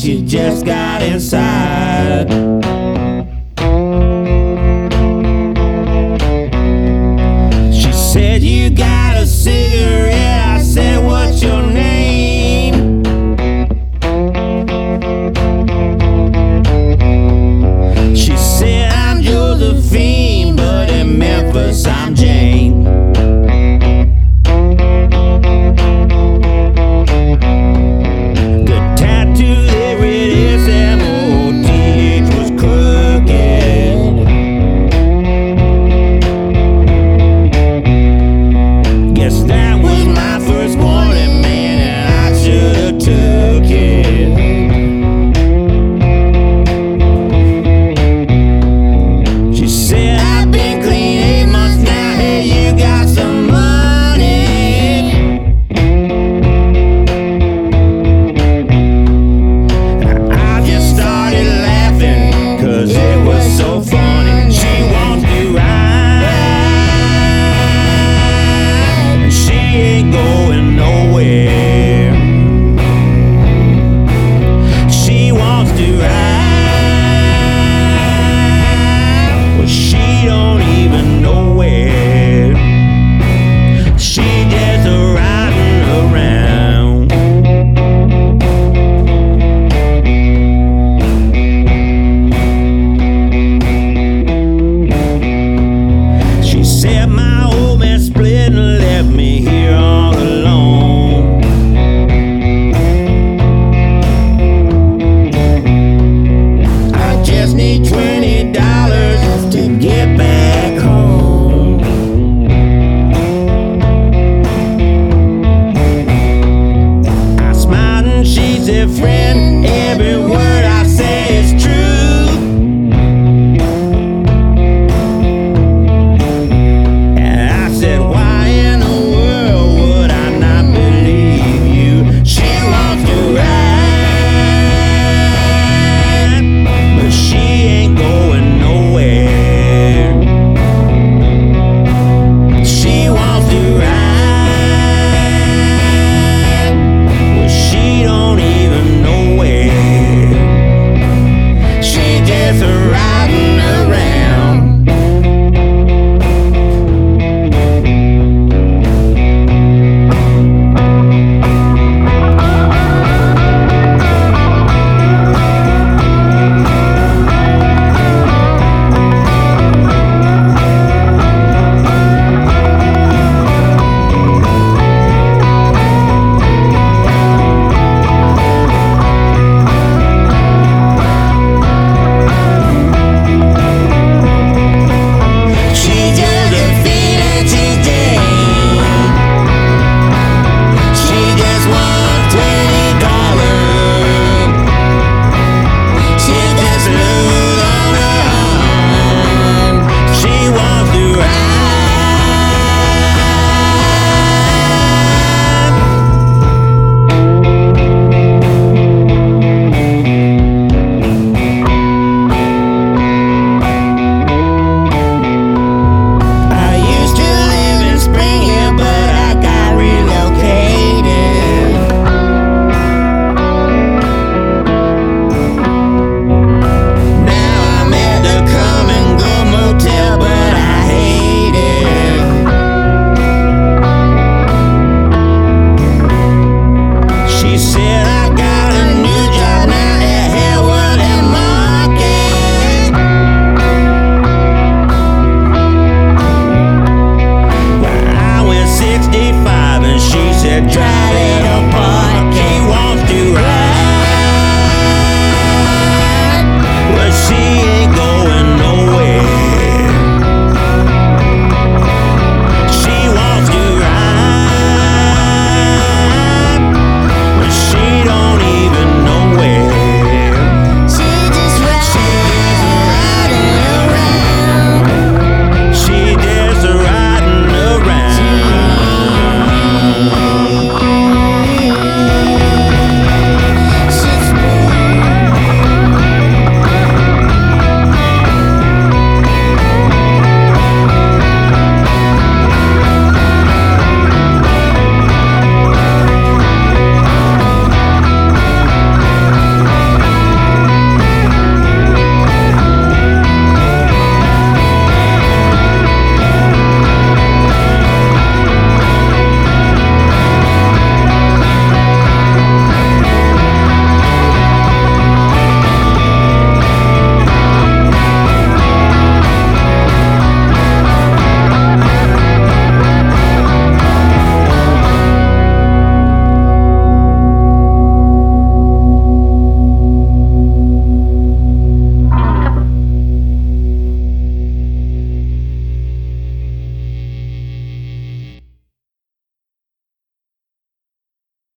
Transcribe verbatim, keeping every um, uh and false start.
she just got inside. She said, "You got a cigarette?" I said, "What's your name?" She said, "I'm Josephine, but in Memphis I'm Jane." Friend, every word I say is true. And I said, why in the world would I not believe you? She wants to ride, but she ain't going nowhere. She wants to ride, but she don't even riding around. Drive